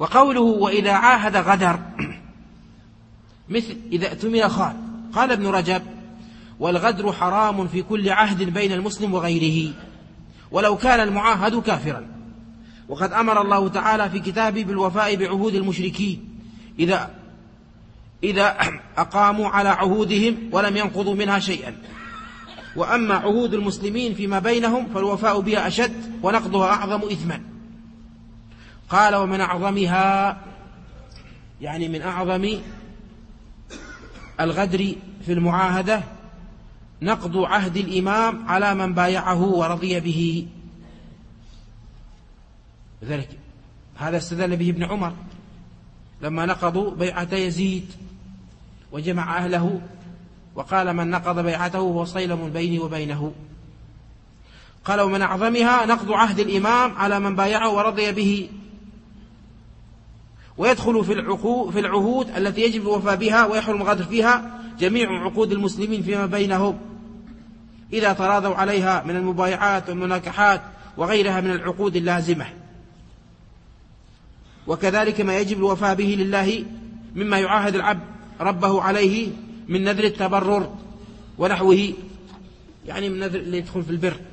وقوله وإذا عاهد غدر مثل إذا اؤتمن خان. قال ابن رجب والغدر حرام في كل عهد بين المسلم وغيره ولو كان المعاهد كافرا. وقد أمر الله تعالى في كتابه بالوفاء بعهود المشركين إذا أقاموا على عهودهم ولم ينقضوا منها شيئا. وأما عهود المسلمين فيما بينهم فالوفاء بها أشد ونقضها أعظم إثما. قال ومن أعظمها يعني من أعظم الغدر في المعاهدة نقض عهد الإمام على من بايعه ورضي به. لذلك هذا استدل به ابن عمر لما نقضوا بيعة يزيد وجمع أهله وقال من نقض بيعته هو صيلم بيني وبينه. قال ومن أعظمها نقض عهد الإمام على من بايعه ورضي به. ويدخل في العهود التي يجب الوفاء بها ويحرم الغدر فيها جميع عقود المسلمين فيما بينهم إذا تراضوا عليها من المبايعات والمناكحات وغيرها من العقود اللازمة. وكذلك ما يجب الوفاء به لله مما يعاهد العبد ربه عليه من نذر التبرر ونحوه، يعني من نذر اللي يدخل في البر.